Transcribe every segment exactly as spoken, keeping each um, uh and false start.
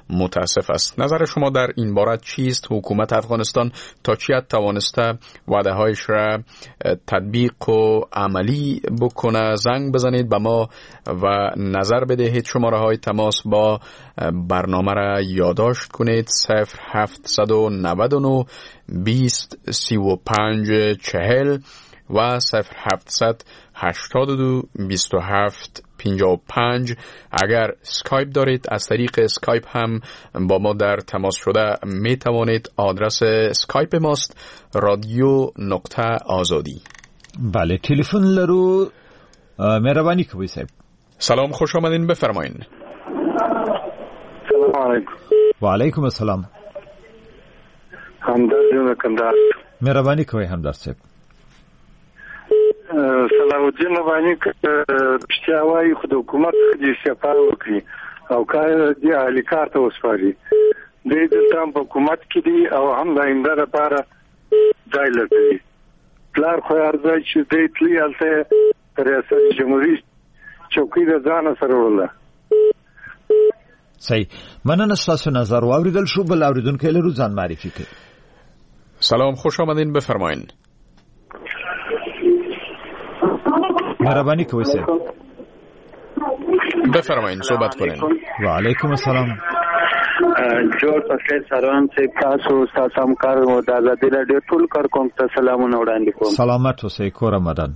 متاسف است. نظر شما در این باره چیست؟ حکومت افغانستان تا چی حد توانسته وعده هایش را تطبیق و عملی بکنه؟ زنگ بزنید به ما و نظر بدهید. شماره های تماس با برنامه را یادداشت کنید: صفر هفتصد و نود و نه بیست سی و پنج چهل و صفر هفتصد هشتاد و دو بیست و هفت پنجاه و پنج. اگر اسکایپ دارید از طریق اسکایپ هم با ما در تماس شده می توانید. آدرس اسکایپ ماست رادیو نقطه آزادی. بله، تلفن لرو. مهربانی کوي صاحب. سلام، خوش آمدین، بفرمایین. سلام علیکم. و علیکم السلام. همدرد جون کندهار. مهربانی کوي همدرد صاحب. صلاح الدین افغاني پښتیا وايي خو د حکومت د استعفا وکړي او کار دی اهلي کار ته وسپاري. د دې په حکومت کې دی او هم د آینده لپاره ځای لري. پلار خو ارزای چې د تلی الته ریاست جمهوریت چوکۍ د ځان سره وړله. صحیح. مننه ستاسو نظر واوریدل شو. بل اوریدونکو لرو ځان معرفي کړئ. سلام، خوش آمدین، بفرمایین. مهربانی کوي صاحب. بفرمایین، صحبت کنین. و علیکم السلام. جوړ پخیر سروان صاحب، تاسو تاسو هم کار او د آزادۍ رادیو ټول کار کوم ته سلامونه وړاندې کوم. سلامت اوسئ. کور رمضان.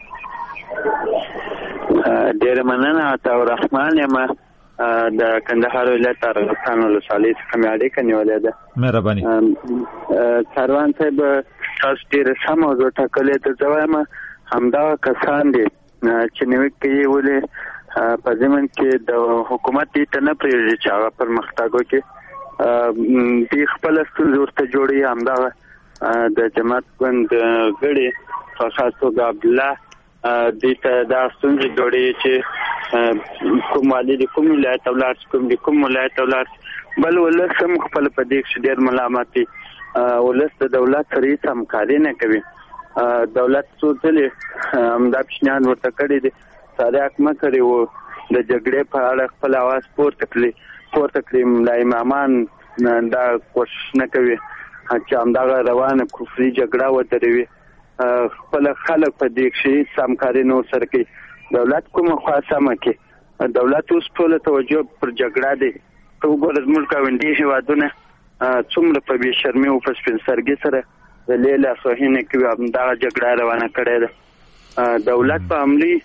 ډیر مننه. عطا الرحمن یم د کندهار ولایت ارغستان ولسوالۍ څخه مې اړیکه نیولې ده. مهرباني. سروان صاحب، تاسو ډیر سم موضوع ټاکلې ده. زه وایم همدا کسان دي چې نوې ولې په زمن کې د حکومت دې ته نه پریږدي چې هغه پرمختګ وکړي. دې خپل ستونزې ورته جوړي. همدا د جماعت ګوند غړي په خاص توګه عبدالله دې ته دا ستونزې جوړي چې کوم والي د کوم ولایت اولاد کوم د کوم ولایت اولاد بل ولس هم خپل په دې کې ډېر ملامت دي. ولس د دولت سره هیڅ همکاري نه کوي. دولت څو ځلې همدا پېشنهاد ورته کړی دی. صادق مه کړی و د جګړې په اړه خپل اواز پورته کړي پورته کړي ملا امامان دا کوشش نه کوي چې همدغه روانه کفري جګړه ودروي. خپل خلک په دې کې همکاري نه ورسره کوي. دولت کومه خوا سمه کوي. دولت اوس ټوله توجه پر جګړه دی. ته وګوره زموږ ګاونډي هېوادونه څومره په بې شرمۍ او په سپین سرګي سره د لیلا سوهینه کې همدغه جګړه روانه کړې ده. دولت په عملي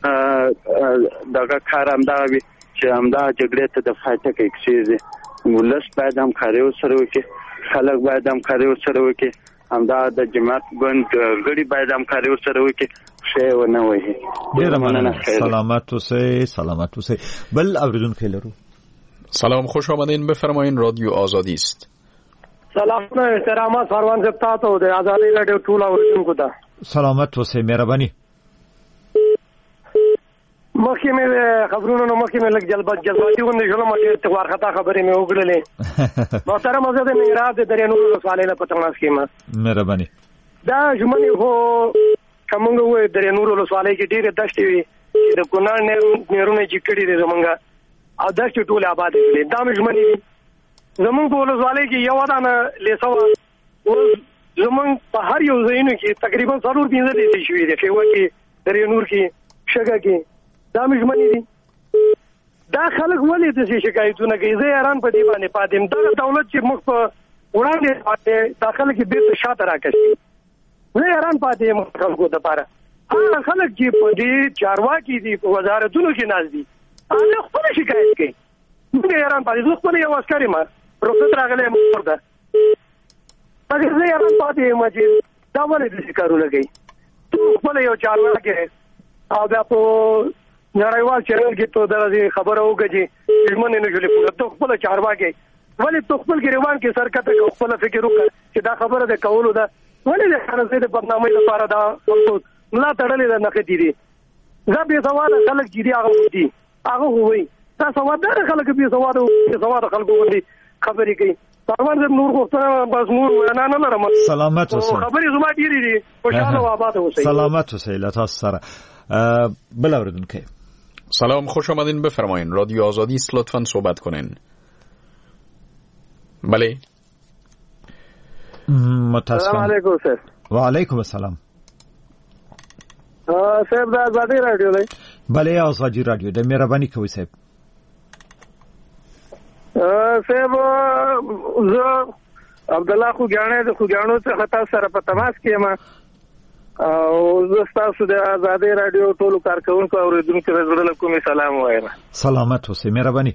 دغه کار همدغه وي چې همدغه جګړې ته د فایده کوي کېږي. ولس باید همکاري ورسره وکړي. خلک باید همکاري ورسره وکړي. همدغه د جماعت ګوند غړي باید همکاري ورسره وکړي. ښه ونه وایي. ډېره مننه. سلامت اوسئ. سلامت اوسئ. بل اوریدونکی لرو. سلام، خوش آمدین، بفرمایین. رادیو آزادی است. سلام و احترامات سروان صاحب تاسو د آزادۍ رادیو ټول اوریدونکو ته. سلامت اوسئ. مهرباني. مخکې مې خبرونه نو مخکې مې لږ جلبات جلباتي غونډې شولم چې وارخطا خبرې مې وکړلې. محترم زه د ننګرهار د دریانور ولسوالۍ نه پټناس کې ما. مهرباني. دا ژمنې خو کومه وې دریانور ولسوالۍ کې ډېرې دښتې وي چې د کونړ نهرونه چې کړي دي زمونږ او دښتې ټولې آبادې کړي. دا مې ژمنې دي. زمونږ په ولسوالۍ کې یو ودانه لیسوه اوس زمونږ په هر یو ځایونو کې تقریبا څلور پنځه لیسې شوي دي. خیوه کې، دریانور کې، شګه کې. دا مې ژمنې دي. دا خلک ولې داسې شکایتونه کوي؟ زه حیران په دې باندې پاتې یم. دغه دولت چې موږ په وړاندې پاتې دا خلک یې بېرته شاته راکشي. زه حیران پاتې یم خلکو دپاره. هغه خلک چې په دې چارواکي دي، په وزارتونو کې ناست دي، هغه خپله شکایت کوي. موږ حیران پاتې. زه خپله یو عسکر یم، رخصت راغلی یم ورته. مګر زه حیران پاتې یم چې دا ولې داسې کارونه کوي. تو خپله یو چارواکی او بیا په نړیوال چینل کې ته دغه خبره وکړه چې ژمنې نه شولې پوره. ته خپله چارواکی ولې ته خپل ګریوان کې سر کته کړه، خپله فکر وکړه چې دا خبره د کولو ده. ولې د خانزۍ د بدنامۍ لپاره دا خلکو ملا تړلې ده، نښتې دي. دا بې سواده خلک چې دي هغه دي، هغه خو وایي دا سوادداره خلک بې سواده بې سواده خلکو باندې خبرې کوي. سروان صاحب نور غوښتنه بس نور وینا نه لرم. سلامت اوسئ. خبرې زما ډېرې دي. خوشحاله او آباد اوسئ. سلامت اوسئ. له تاسو سره بل اوریدونکی. سلام، خوش آمدین، بفرمایین. رادیو آزادی است، لطفاً صحبت کنین. بله. متاسفم. سلام علیکم سر. و علیکم السلام. صاحب د آزادی رادیو دی. بله آزادی رادیو ده، مهرباني کوئ صاحب. صاحب زه عبدالله خوګیاڼی د خوګیاڼو څخه تاسو سره په تماس کې یم او زه ستاسو د آزادی رادیو ټولو کارکوونکو او اوریدونکو ته زړه له کومې سلام وایم. سلامت اوسئ، مهرباني.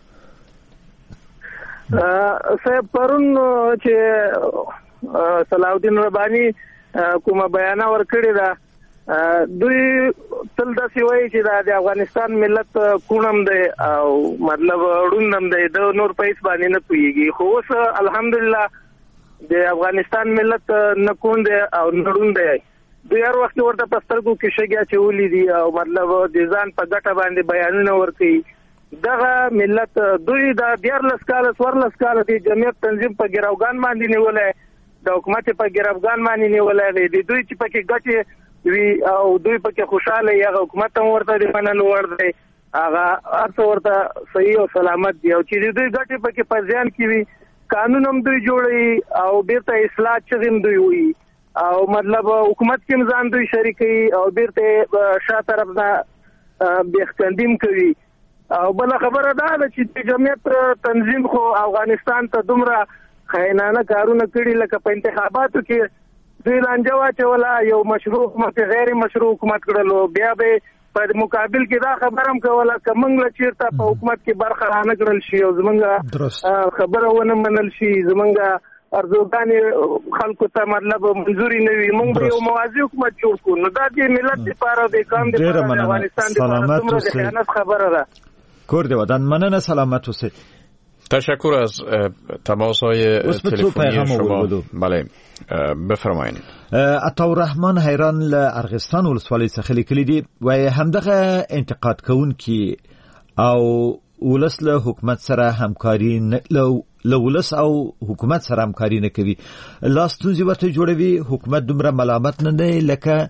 صاحب پرون چې صلاح الدین رباني کومه بیانه ورکړې ده، دوی تل داسې وایي چې دا د افغانستان ملت کونم دی او مطلب ړوند دی، د نور په هیڅ باندې نه پوهېږي. خو اوس الحمدلله د افغانستان ملت نه کون دی او نه ړوند دی. دوی هر وخت ورته په سترګو کې شګې اچولي دي او مطلب د ځان په ګټه باندې بیانونه ورکوي. دغه ملت دوی د دیارلس کاله څوارلس کاله د جمعیت تنظیم په ګروګان باندې نیولی، د حکومت په ګروګان باندې نیولی دی. د دوی چې پکې ګټې وی او دوی پکې خوشاله یې، هغه حکومت هم ورته د منلو وړ دی، هغه هر څه ورته صحیح او سلامت دی. او چې د دوی ګټې پکې په زیان کې وي، قانون هم دوی جوړوي او بیرته اصلاح چغې هم دوی وي او مطلب حکومت کې هم ځان دوی شریکوي او بیرته شا طرف نه بیخکندیم کوي. او بل خبره دا ده چې د جمعیت تنظیم خو افغانستان ته دومره خاینانه کارونه کړي، لکه په انتخاباتو کې دوی لانجه واچوله، یو مشروع حکومت غیر مشروع حکومت کړلو، بیا به په مقابل کې دا خبره هم کوله که موږ له چېرته په حکومت کې برخه رانه کړل شي او زموږ خبره ونه منل شي، زموږ ارزوګانې خلکو ته مطلب منظوري نه وي، موږ به یو موازي حکومت جوړ کړو. نو دا د ملت لپاره د قام د افغانستان لپاره دومره د خیانت خبره ده. کرد ودن مننه، سلامت اوسئ. تشکر از تماس های تلفنی شما. بله بفرمایید. عطاالرحمن حیران له ارغستان ولسوالۍ څخه لیکلي دي، وایي همدغه انتقاد کوونکي او ولس له حکومت سره همکاري نه له ولس او حکومت سره همکاري نه کوي، لا ستونزې ورته جوړوي. حکومت دومره ملامت نه دی لکه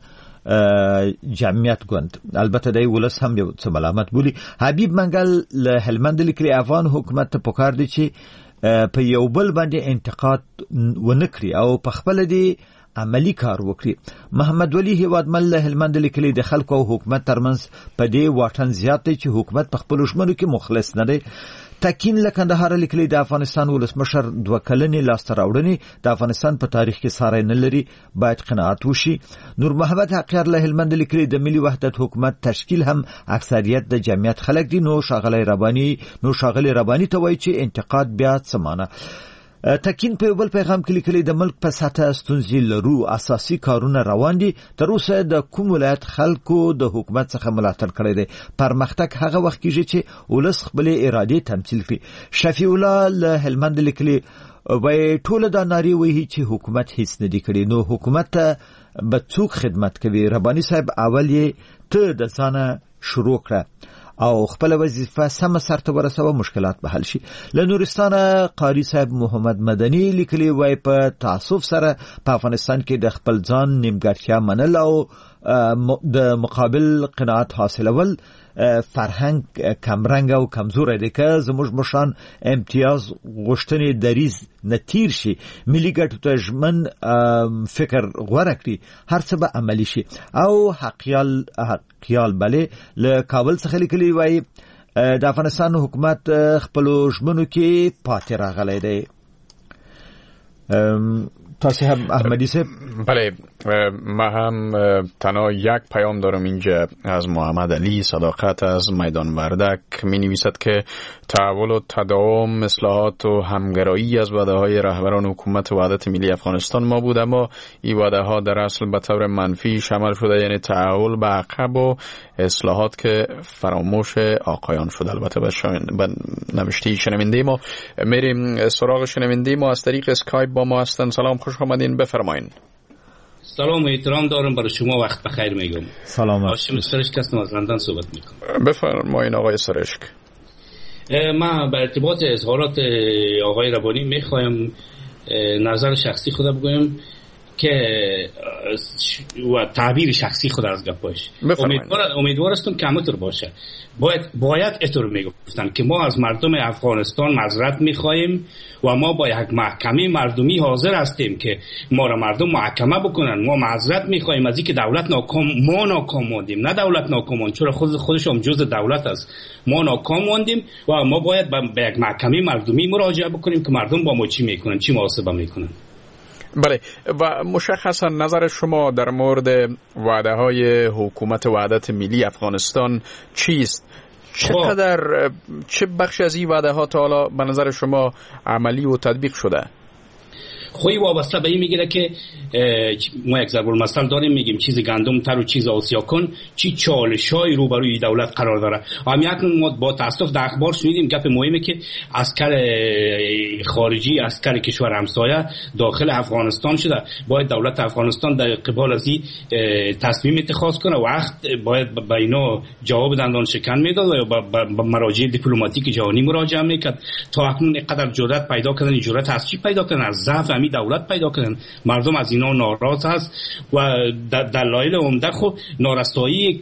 جمعیت ګوند، البته د ولس هم یو څه ملامت بولی. حبیب منګل له هلمند لیکلي افغان حکومت ته پکار دی چې په یو بل باندې انتقاد ونه کړي او په خپل دی عملی کار وکړي. محمد ولی هیوادمل له هلمند لیکلي د خلکو او حکومت ترمنځ په دې واټن زیات دی چې حکومت په خپل ژمنو کې مخلص نه دی. تکین له کندهار لیکلي د افغانستان ولسمشر دوه کلنې لاسته راوړنې د افغانستان په تاریخ کې ساری نه لري، باید قناعت وشي. نور محمد حقیار له هلمند لیکلي د ملي وحدت حکومت تشکیل هم اکثریت د جمعیت خلک دي. نو شاغلی ربانی نو شاغلی ربانی ته وایي چې انتقاد بیا څه معنی. تکین په بل پیغام کې لیکلي د ملک په سطح ستونزې لرو، اساسي کارونه روان دي، تر اوسه د کوم ولایت خلکو د حکومت څخه ملاتړ کړی دی. پرمختګ هغه وخت کېږي چې ولس خپل ارادې تمثیل کړي. شفیع الله له هلمند لیکلي وایي ټول دا نارې وایي چې حکومت هیڅ نه دی کړی، نو حکومت ته به څوک خدمت کوي؟ رباني صاحب اول یې ته د ځانه شروع کړه او خپل وظیفه سم سرته ورسوه، مشکلات به حل شي. له نورستانه قاری صاحب محمد مدني لیکلي وای په تعصب سره په افغانستان کې د خپل ځان نیمګړتیا منل او د مقابل قناعت حاصلول فرهنګ کمرنګ او کمزور دی که زموږ مشان امتیاز غوښتنې دریز نتیر شي، ملي ګټو ته ژمن فکر غوره کړي، هر څه به عملی شي. او حقیال حقیال بله له کابل څخه لیکلي وایي د افغانستان حکومت خپلو ژمنو کې پاتې راغلی دی. تاسو هم احمدی صاحب؟ بله، ما هم تنها یک پیام دارم اینجا از محمد علی صداقت از میدان وردک. می نویسد که تحول و تداوم، اصلاحات و همگرایی از وعده های رهبران حکومت وحدت ملی افغانستان ما بود، اما این وعده ها در اصل به طور منفی شامل شده، یعنی تحول به عقب و اصلاحات که فراموش آقایان شد. البته به نوشته شنونده ما میریم سراغ شنونده ما از طریق اسکایپ با ما هستن. سلام، خوش آمدین، بفرمایید. سلام و احترام دارم برای شما، وقت بخیر میگم. سلام. هاشم سرشک هستم، از لندن صحبت میکنم. بفرمایید آقای سرشک. من به ارتباط اظهارات آقای ربانی میخوایم نظر شخصی خودم بگویم که و تعبیر شخصی خود از گپش امیدوار امیدوار هستم که همونطور باشه. باید باید اینطور میگفتن که ما از مردم افغانستان معذرت میخواهیم و ما با یک محکمه مردمی حاضر هستیم که ما را مردم محاکمه بکنن. ما معذرت میخواهیم از اینکه دولت ناکام، ما ناکام موندیم، نه دولت ناکام موند، چون خود خودش هم جزء دولت است. ما ناکام موندیم و ما باید به یک محکمه مردمی مراجعه بکنیم که مردم با ما چی میکنن، چی محاسبه میکنن. بله، و مشخصا نظر شما در مورد وعده های حکومت وحدت ملی افغانستان چیست؟ چقدر چه بخش از این وعده ها تا حالا به نظر شما عملی و تطبیق شده؟ خوی وابسته به این میگیره که ما یک ضرب المثل داریم، میگیم چیز گندم تر و چیز آسیا کن، چی چالشای روبروی دولت قرار داره. همین ما با تاسف در اخبار شنیدیم گپ مهمه که عسکر خارجی، عسکر کشور همسایه داخل افغانستان شده. باید دولت افغانستان در قبال از این تصمیم اتخاذ کنه، وقت باید به اینا جواب دندان شکن میداد و به مراجع دیپلماتیک جهانی مراجعه میکرد. تا اکنون اینقدر جرأت پیدا کردن، جرأت از چی پیدا کردن؟ از ضعف می دولت پیدا کردن. مردم از اینا ناراض هست و دلایل عمده خود نارسایی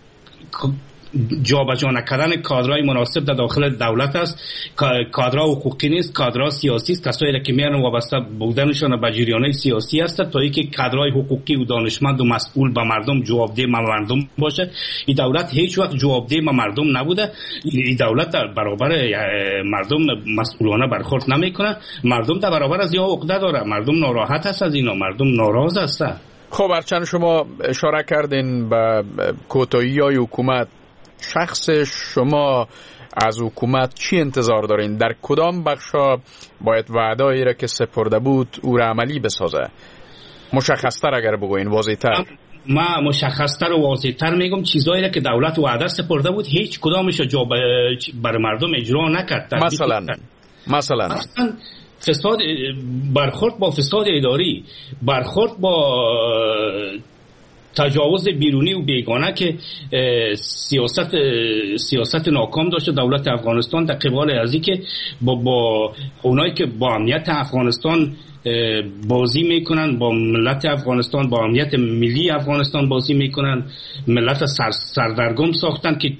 جابجا نکردن کادرای مناسب در داخل دولت است. کادرها حقوقی نیست، کادرها سیاسی است. کسایی که میان وابسته بودنشان به جریان‌های سیاسی است تا اینکه کادرای حقوقی و دانشمند و مسئول به مردم جوابدهی به مردم باشه. این دولت هیچ وقت جوابدهی به مردم نبوده. این دولت در برابر مردم مسئولانه برخورد نمیکنه. مردم در برابر از اینها عقده داره. مردم ناراحت است از اینا، مردم ناراض هستند. خب هرچند شما اشاره کردین به کوتاهی‌های حکومت، شخص شما از حکومت چی انتظار دارین؟ در کدام بخشا باید وعده‌ای را که سپرده بود او را عملی بسازه؟ مشخص‌تر اگر بگوین، واضح‌تر. ما مشخص‌تر و واضح‌تر میگم چیزایی را که دولت وعده سپرده بود هیچ کدامش را بر مردم اجرا نکرد. مثلا مثلا فساد، برخورد با فساد اداری، برخورد با تجاوز بیرونی و بیگانه که سیاست سیاست ناکام داشته دولت افغانستان در قبال ازی که با, با اونایی که با امنیت افغانستان بازی میکنن، با ملت افغانستان، با امنیت ملی افغانستان بازی میکنن، ملت سر سردرگم ساختن که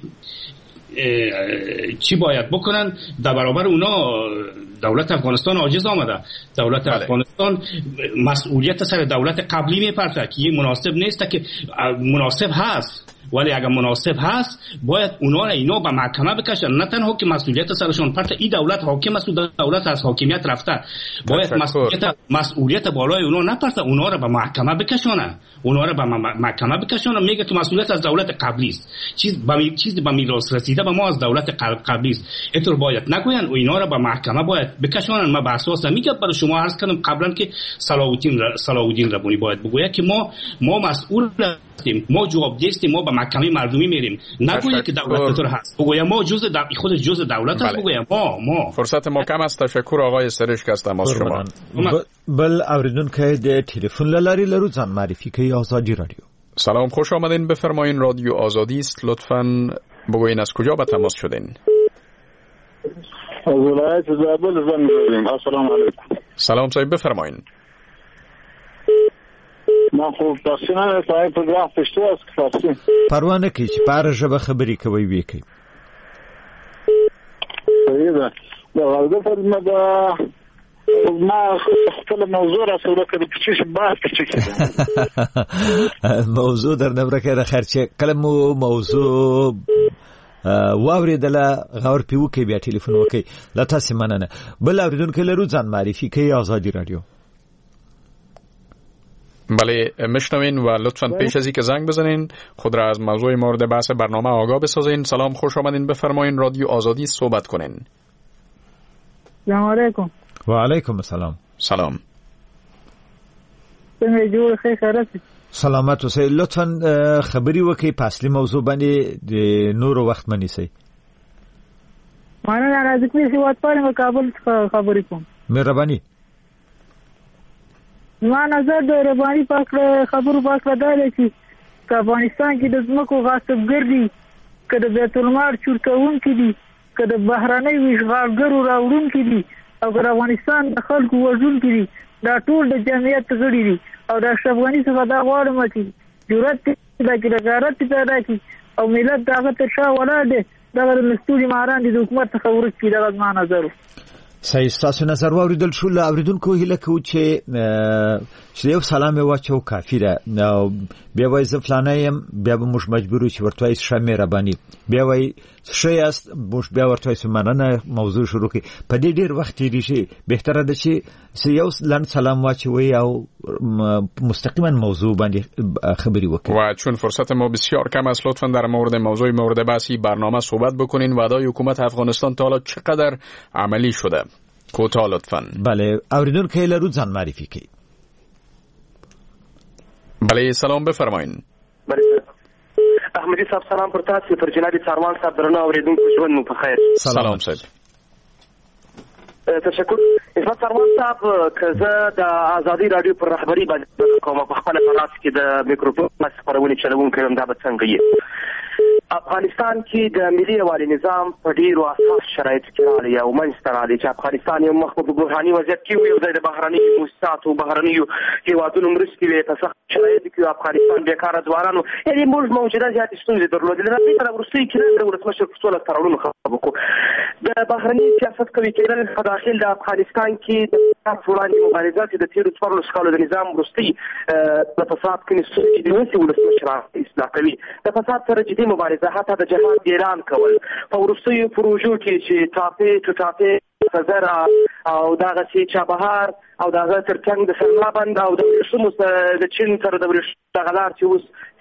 چی باید بکنن. در برابر اونا دولت افغانستان عاجز آمده. دولت بله. افغانستان مسئولیت سر دولت قبلی میپرته که این مناسب نیست، که مناسب هست ولی اگر مناسب هست باید اونا را اینا به محکمه بکشن. نه تنها که مسئولیت سرشون پرته، این دولت حاکم است، دولت از حاکمیت رفته، باید مسئولیت مسئولیت بالای اونا نپرته، اونا را به محکمه بکشونه، اونا را به محکمه بکشونه. میگه که مسئولیت از دولت قبلی است، چیز به چیز به میراث رسیده به ما از دولت قبلی است. اینطور باید نگوین و اینا را به محکمه باید بکشونن. ما به اساس میگه برای شما عرض کردم قبلا که صلاح الدین صلاح الدین ربانی باید بگوید که ما ما مسئول هستیم، ما جوابدهی هستیم، ما به محکمه مردمی میریم. نگوید که دولت اینطور هست، بگوید ما جزء دو... خودش جزء دولت است. بگوید ما ما فرصت ما کم است. تشکر آقای سرشک هستم از شما. بل اوریدونکو د ټلیفون لاری لرو ځان معرفي کوي آزادی رادیو. سلام، خوش آمدین. بفرمایین، رادیو آزادی است. لطفاً بگوین از کجا به تماس شدین؟ از ولایت زابل زنگ زدیم. السلام علیکم. سلام صاحب، بفرمایین. ما خو تاسو نه تای په ځواب پښتو اس فارسی پروانه کې چې پاره ژبه خبرې کوي وی کوي. صحیح ده. دا ورته فرمه دا ما خپل موضوع را سره کړی چې بحث کوي. موضوع در نه برکه خرچه کلمو موضوع واوریدله غور پیو کې بیا ټلیفون وکي. لا تاسو مننه. بل اوریدونکو لرو ځان معرفي کوي آزادی رادیو. بله میشنوین و لطفاً پیش از اینکه زنگ بزنین خود را از موضوع مورد بحث برنامه آگاه بسازین. سلام، خوش آمدین. بفرمایین، رادیو آزادی صحبت کنین. سلام علیکم. و علیکم السلام. سلام. څنګه جوړ خیر خیرات؟ سلامت اوسئ. لطفاً خبري وکړئ په اصلي موضوع باندې د نورو وخت منیسئ. مانه راځي چې وات پاره کابل خبرې کوم. مهرباني. ما نظر د رباني پاکه خبرو پاکه دا دی چې افغانستان کې د ځمکو غاصبګردي کده بیت المال چورکون کې دي، کده بهراني وشغالګرو راوړون کې دي، او افغانستان د خلکو وژون کې دي. دا ټول د جمعیت غړي دي او د اشرف غني څخه دا غواړم چې جرأت پیدا کړي غیرت پیدا کړي او ملت دغه تر شا ولاړ دي دغه مستوري ماران دي د حکومت څخه ورکړي دغه ما نظر صحیح تاسو نظر واوریدل شو له اوریدونکو هله کو چې چې یو سلام واچو کافی ده بیا وای ز فلانایم بیا به مش مجبور چې ورته شمه ربانی بیا وای شې است مش بیا ورته سمانه موضوع شروع کی په دې ډیر وخت دی شي بهتره ده چې یو لن سلام واچوي او مستقیما موضوع باندې خبری وکړي و چون فرصت ما بسیار کم است لطفا در مورد موضوع مورد بحثی برنامه صحبت بکنین وعده حکومت افغانستان تا حالا چقدر عملی شده کوتاه لطفاً. بله اوریدون که لرو زن معرفی کی. بله سلام بفرمایین. بله احمدی صاحب سلام پر تاسو پر جناب سروان صاحب درنه اوریدونکو ژوند مو په خیر. سلام صاحب. تشکر. اسمت سروان صاحب کزه د ازادي رادیو پر رهبری باندې کومه په خپل پلاس کې د میکروفون خبرونه چلوون کړم دا به څنګه یې افغانستان کې د ملي یوالي نظام په ډیرو اساس شرایط کې راغلی او منځته راغلی چې افغانستان یو مخ په بحراني وضعیت کې وي او د بهرني موسساتو او بهرنیو هیوادونو مرستې وي په سخت شرایط کې افغانستان بیکاره ځوانانو یعنې موږ موجوده زیاتې ستونزې درلودې د دې سره وروستۍ کې د ولسمشر په سوله تړونونو خبرې وکړو د بهرني سیاست کوي کېدل په داخل د افغانستان کې د وړاندې مبارزه چې د تېرو څوارلسو کالو د نظام وروستۍ د فساد کې ستونزې د ونیسي ولسمشر اصلاح کوي د فساد سره جدي مبارزه حتی د جهاد اعلان کول په وروستیو پروژو کې چې ټاپې ټو ټاپې سزرا او دغه چې چابهار او دغه ترڅنګ د سلما بند او د ورسمو د چین تر د ورسمو دغه لار چې اوس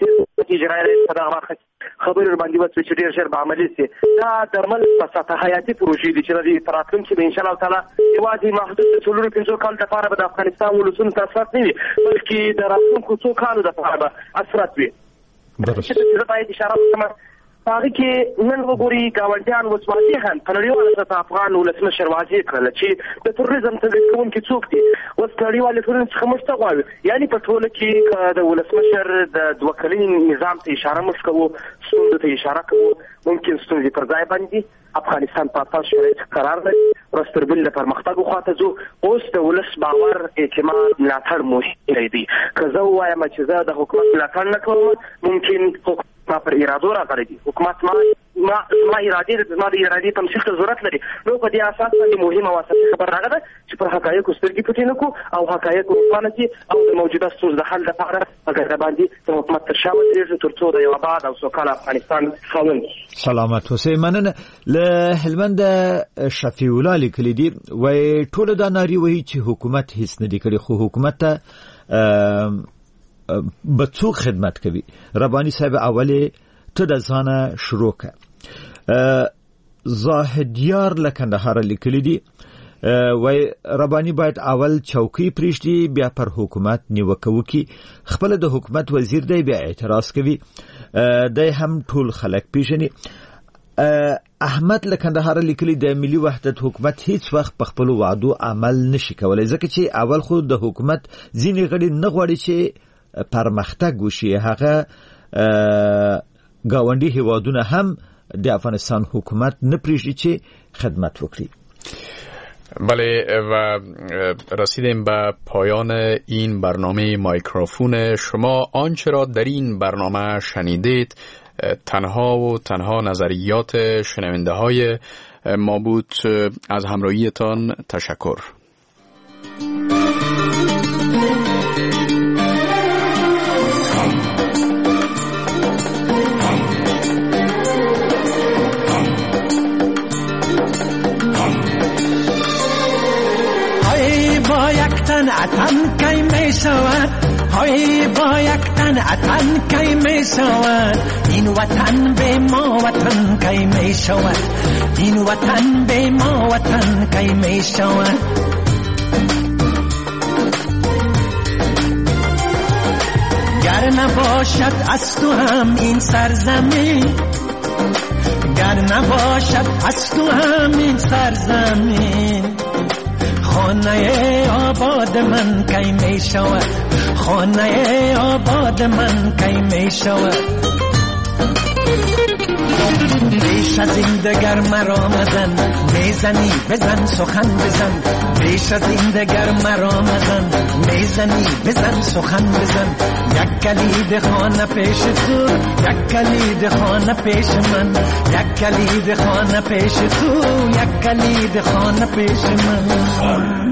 چې اجرایي په دغه وخت خبرې باندې وڅ چې ډیر ژر به عملي شي دا درمل په سطح حیاتي پروژې دي چې د تراتلونکي به ان شاء الله تعالی یوازې محدود څلور پنځه کال لپاره به د افغانستان ولسونو ته اثرات نه وي بلکې د راتلونکو څو کالو لپاره به اثرات وي. درست. زه باید اشاره وکړم هغه کې نن وګوري ګاونډیان اوس واضحاً په نړیواله سطح افغان ولسمشر واضح کړل چې د تروریزم تدریس کوونکي څوک دي اوس نړیوالې ټولنې څخه موږ څه غواړو یعنې په ټوله کې د ولسمشر د دوه کلني نظام ته اشاره موږ کوو ستونزو ته اشاره کوو ممکن ستونزې پر ځای باندې افغانستان په اساس شرایط قرار لري ورستر بل د پرمختګ خواته ځو اوس د ولس باور اعتماد ملاتړ مهم دی که زه ووایم چې زه د حکومت ملاتړ نه کوم ممکن ما پر ارادو راغلی دي حکومت ما ما ما ارادې ما د ارادې تمثیل ته ضرورت لري نو په دې اساس باندې مهمه واسطه خبر راغله چې پر حقایقو سترګې پټې نه کړو او حقایق روښانه کړي او د موجوده ستونزو د حل لپاره هغه باندې د حکومت تر شا ودرېږي تر څو د یو آباد او سوکاله افغانستان خاوند سلامت اوسئ. مننه. له هلمند شفیع الله لیکلي دي وایي ټول دا ناري وایي چې حکومت هیڅ نه دی کړی خو حکومت ته به څوک خدمت کوي. ربانی صاحب اولی ته د ځانه شروع کړه زاهدیار لکندهار لیکلی دی وای ربانی باید اول چوکۍ پریږدي بیا پر حکومت نیوکه وکړي خپل د حکومت وزیر دی بیا اعتراض کوي دی هم ټول خلک پیژني. احمد لکندهار لیکلی د ملي وحدت حکومت هیڅ وخت په خپل وعدو عمل نشي کولای ځکه چې اول خو د حکومت ځینې غړي نه غواړي چې پرمختګ وشي هغه گاونډي هیوادونه هم د افغانستان حکومت نه پریږدي چې خدمت وکړي. بله و رسیدیم به پایان این برنامه مایکروفون شما. آنچه را در این برنامه شنیدید تنها و تنها نظریات شنونده های ما بود. از همراهیتان تشکر. اتن کی می شود های با یک تن اتن کی می شود این وطن به ما وطن کی می شود این وطن به ما وطن کی می شود گر نباشد از تو هم این سرزمین گر نباشد از تو هم این سرزمین خانه آباد من کی می شود خانه آباد من کی می شود بیش از این دگر مرا مزن میزنی بزن سخن بزن بیش از این دگر مرا مزن، میزنی بزن سخن بزن، یک کلید خانه پیش تو، یک کلید خانه پیش من، یک کلید خانه پیش تو، یک کلید خانه پیش من.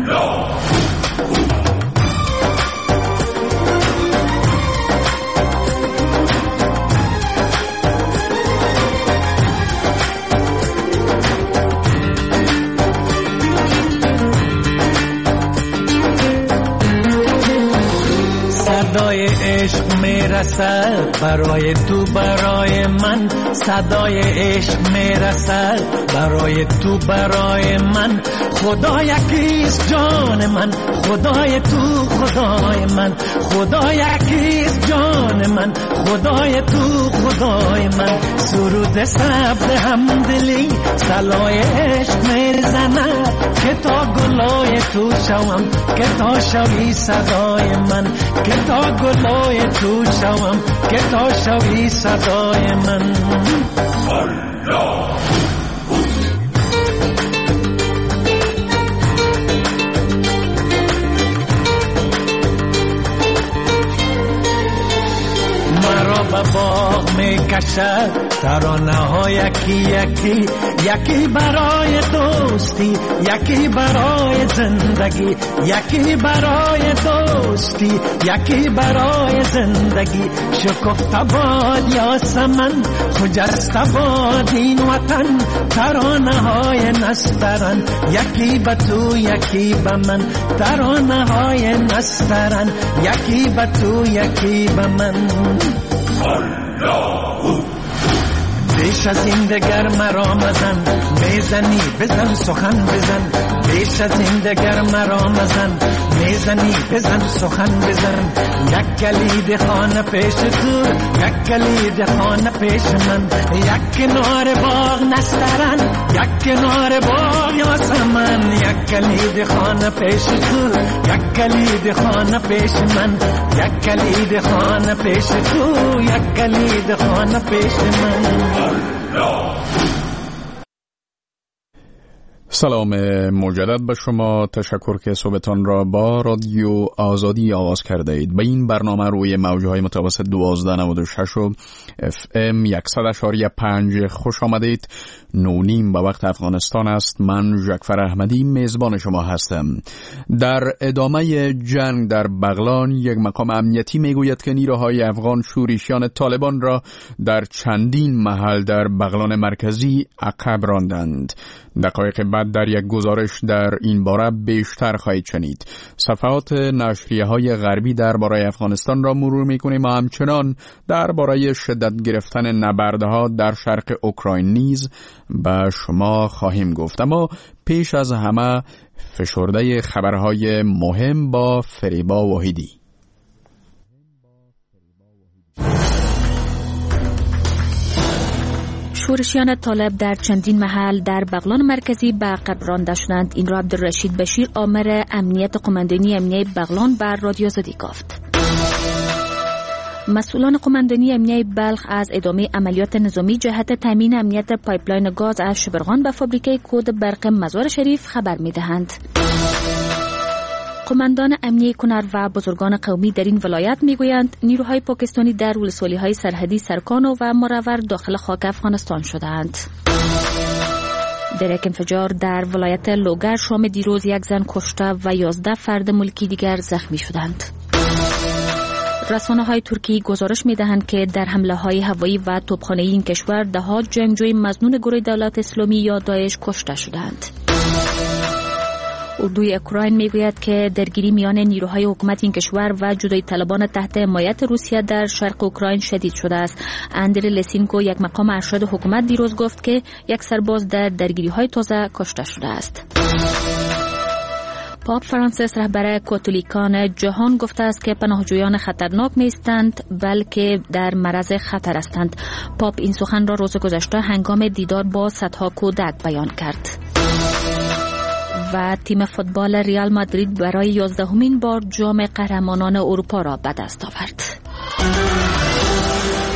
صدای عشق میرسد برای تو برای من، صدای عشق میرسد برای تو برای من. خدا یکیست جان من، خدای تو خدای من، خدا یکیست جان من، خدای تو خدای من. سرود سبز همدلی صلای عشق میزند، که تا گلای تو شوم، که تا شوی صدای من، که تا گلای تو شوم، که تا شوی صدای من. مرا به باغ می کشد ترانه ها یکی یکی، یکی برای دوستی، یکی برای زندگی، یکی برای دوستی، یکی برای زندگی. شکفته باد یاسمن، خجسته باد این وطن، ترانه های نسترن، یکی به تو یکی به من، ترانه های نسترن، یکی به تو یکی به من. بیش از این دگر مرا مزن، میزنی بزن سخن بزن، بیش از این دگر مرا مزن، میزنی بزن سخن بزن. یک کلید خانه پیش تو، یک کلید خانه پیش من، یک کنار باغ نسترن، یک کنار باغ یاسمن. یک کلید خانه پیش تو، یک کلید خانه پیش من، یک کلید خانه پیش تو، یک کلید خانه پیش من. سلام مجدد به شما. تشکر که صبحتان را با رادیو آزادی آغاز کرده اید. به این برنامه روی موجهای متوسط دوازده نود و شش و اف ام صد و پنج خوش آمدید. نونیم به وقت افغانستان است. من جعفر احمدی میزبان شما هستم. در ادامه جنگ در بغلان یک مقام امنیتی میگوید که نیروهای افغان شورشیان طالبان را در چندین محل در بغلان مرکزی عقب راندند. دقایق بعد در یک گزارش در این باره بیشتر خواهید شنید. صفحات نشریه های غربی درباره افغانستان را مرور میکنیم و همچنان درباره شدت گرفتن نبردها در شرق اوکراین نیز به شما خواهیم گفت. اما پیش از همه فشرده خبرهای مهم با فریبا واحدی. شورشیان طالب در چندین محل در بغلان مرکزی به عقب رانده شدند. این را عبدالرشید بشیر، آمر امنیت قماندانی امنیه بغلان، بر رادیو آزادی گفت. مسئولان قماندانی امنیه بلخ از ادامه عملیات نظامی جهت تامین امنیت پایپلاین گاز از شبرغان به فابریکه کود برق مزار شریف خبر می‌دهند. قماندان امنیه کنر و بزرگان قومی در این ولایت میگویند نیروهای پاکستانی در ولسوالی‌های سرحدی سرکانو و مراور داخل خاک افغانستان شدند. در یک انفجار در ولایت لوگر شام دیروز یک زن کشته و یازده فرد ملکی دیگر زخمی شدند. رسانه‌های ترکی گزارش می‌دهند که در حمله‌های هوایی و توپخانه‌ای این کشور ده‌ها جنگجوی مظنون گروه دولت اسلامی یا داعش کشته شدند. اردوی اوکراین میگوید که درگیری میان نیروهای حکومت این کشور و جدایی طلبان تحت حمایت روسیه در شرق اوکراین شدید شده است. اندری لسینکو، یک مقام ارشد حکومت، دیروز گفت که یک سرباز در درگیری‌های تازه کشته شده است. پاپ فرانسیس، رهبر کاتولیکان جهان، گفته است که پناهجویان خطرناک نیستند بلکه در معرض خطر هستند. پاپ این سخن را روز گذشته هنگام دیدار با صدها کودک بیان کرد. و تیم فوتبال ریال مادرید برای یازدهمین بار جام قهرمانان اروپا را به دست آورد.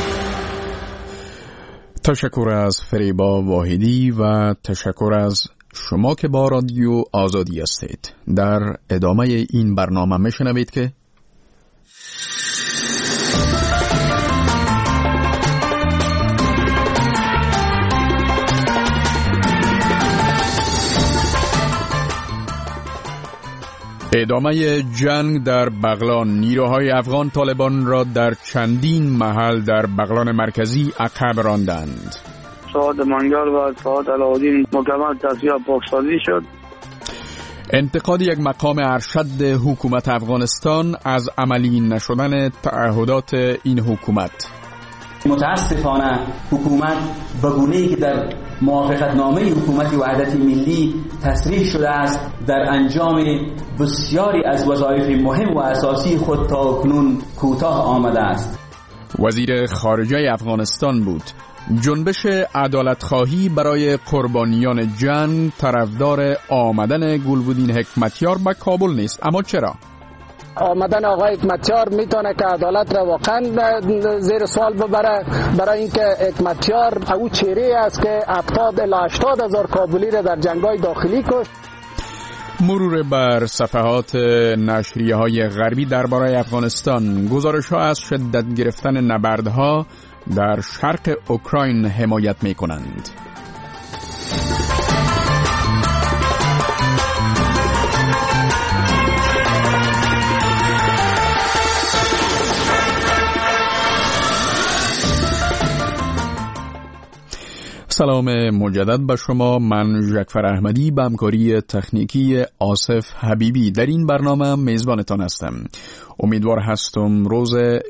تشکر از فریبا واحدی و تشکر از شما که با رادیو آزادی هستید. در ادامه این برنامه میشنوید که ادامه جنگ در بغلان. نیروهای افغان طالبان را در چندین محل در بغلان مرکزی عقب راندند. سعاد منگل و سعاد علاءالدین مکمل تصفیه پاکسازی شد. انتقاد یک مقام ارشد حکومت افغانستان از عملی نشدن تعهدات این حکومت. متاسفانه حکومت به گونه‌ای که در موافقتنامه حکومت وحدت ملی تصریح شده است در انجام بسیاری از وظایف مهم و اساسی خود تا اکنون کوتاه آمده است. وزیر خارجه افغانستان بود. جنبش عدالتخواهی برای قربانیان جنگ طرفدار آمدن گلبدین حکمتیار به کابل نیست. اما چرا؟ آمدن آقای حکمتیار میتونه که عدالت را واقعا زیر سوال ببره، برای اینکه حکمتیار او چهره است که هفتاد الی هشتاد هزار کابلی را در جنگ‌های داخلی کشت. مرور بر صفحات نشریه های غربی درباره افغانستان. گزارش ها از شدت گرفتن نبردها در شرق اوکراین حمایت می کنند. سلام مجدد به شما. من ژکفر احمدی به همکاری تکنیکی آصف حبیبی در این برنامه میزبانتان هستم. امیدوار هستم روز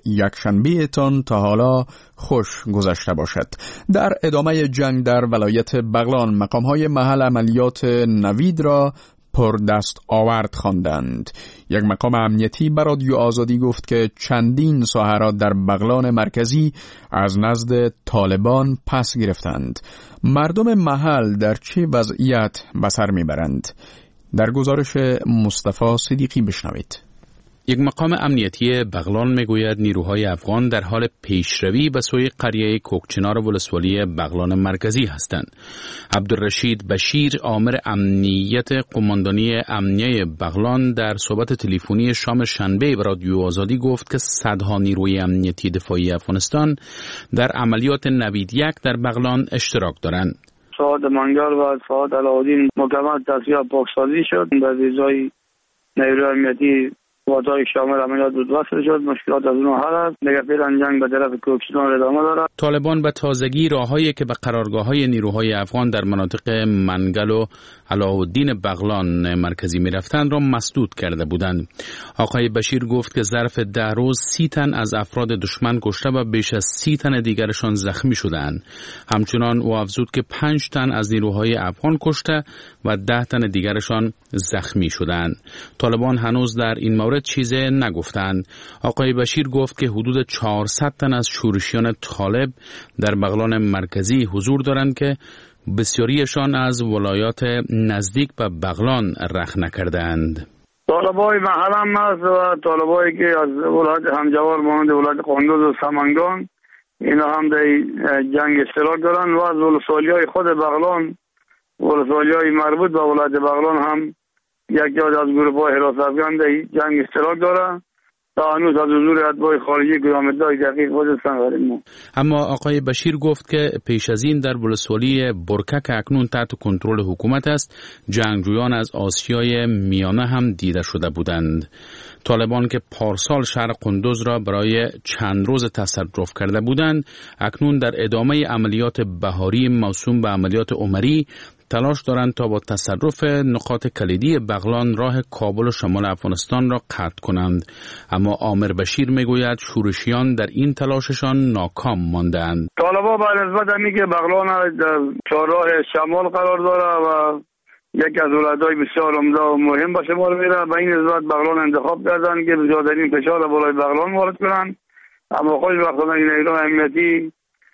یکشنبه تان تا حالا خوش گذشته باشد. در ادامه جنگ در ولایت بغلان مقام‌های محل عملیات نوید را پر دست آورد خواندند. یک مقام امنیتی به رادیو آزادی گفت که چندین ساحه را در بغلان مرکزی از نزد طالبان پس گرفتند. مردم محل در چه وضعیت به سر میبرند؟ در گزارش مصطفی صدیقی بشنوید. یک مقام امنیتی بغلان میگوید نیروهای افغان در حال پیشروی به سوی قریه کوکچنار ولسوالی بغلان مرکزی هستند. عبدالرشید بشیر آمر امنیت قماندانی امنیه بغلان در صحبت تلفنی شام شنبه به رادیو آزادی گفت که صدها نیروی امنیتی دفاعی افغانستان در عملیات نوید یک در بغلان اشتراک دارند. سعاد منگل و سعاد علاءالدین مکمل تصفیه پاکسازی شد. در ویزای نیروی امنیتی وادای شامل عملیات بود وصل شد. مشکلات از اون حل است. نگه پیران جنگ به طرف کوکچنار ادامه دارد. طالبان به تازگی راههایی که به قرارگاه‌های نیروهای افغان در مناطق منگل و علاءالدین بغلان مرکزی می‌رفتند را مسدود کرده بودند. آقای بشیر گفت که ظرف ده روز سی تن از افراد دشمن کشته و بیش از سی تن دیگرشان زخمی شدند. همچنان او افزود که پنج تن از نیروهای افغان کشته و ده تن دیگرشان زخمی شدند. طالبان هنوز در این مورد چیزی نگفتند. آقای بشیر گفت که حدود چهارصد تن از شورشیان طالب در بغلان مرکزی حضور دارند که بسیاریشان از ولایات نزدیک به بغلان رخ نکردند. طالبای محل هم هست و طالبایی که از ولایت همجوار مانند ولایت قندوز و سمنگان اینا هم در جنگ اشتراک دارند و از ولسوالی‌های خود بغلان ولسوالی‌های مربوط به ولایت بغلان هم یک جا از گروه‌های حراس افغان در جنگ اشتراک دارند. تا هنوز از حضور اتباع خارجی گرامدهای دقیق خودستان غریم. اما آقای بشیر گفت که پیش از این در ولسوالی برکک اکنون تحت کنترل حکومت است، جنگجویان از آسیای میانه هم دیده شده بودند. طالبان که پارسال شهر قندوز را برای چند روز تصرف کرده بودند، اکنون در ادامه عملیات بهاری موسوم به عملیات عمری تلاش دارند تا با تصرف نقاط کلیدی بغلان راه کابل و شمال افغانستان را قطع کنند. اما عامر بشیر میگوید شورشیان در این تلاششان ناکام ماندند. طالبان بر نسبت اینکه بغلان در چهارراه شمال قرار داره و یکی از ولایت‌های بسیار عمده و مهم به شمار میره، به این نسبت بغلان انتخاب کردند که بزرگترین فشار بالای بغلان وارد کنند. اما خوشبختانه این نیروهای امنیتی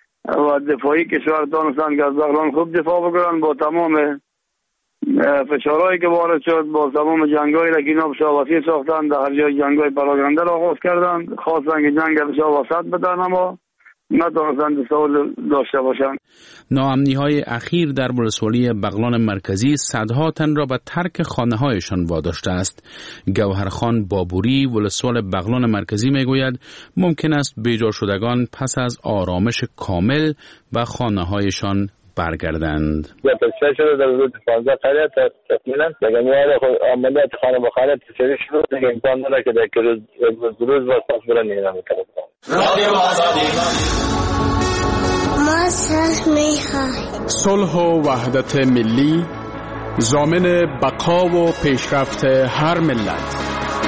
و دفاعی کشور دانستند که از بغلان خوب دفاع بکنند. با تمام فشارهایی که وارد شد، با تمام جنگایی را که اینا به شاوسیع ساختند، در هر جای جنگای پراگنده را آغاز کردند. خواستند که جنگ به شاوسط بدن اما ندانستند تصور داشته باشند. ناامنی‌های اخیر در ولسوالی بغلان مرکزی صدها تن را به ترک خانه‌هایشان واداشته است. گوهرخان بابوری ولسوال بغلان مرکزی میگوید ممکن است بیجا شدگان پس از آرامش کامل به خانه‌هایشان برگردند. یا پسش شده در حدود پانزده قریه تکمیلا دیگه میاره عملیات خانه به خانه تسریع شد دیگه امکان داره که در یک روز یک روز واسه برن اینا میکنه. رادیو آزادی ما صلح میخوایم. صلح و وحدت ملی ضامن بقا و پیشرفت هر ملت.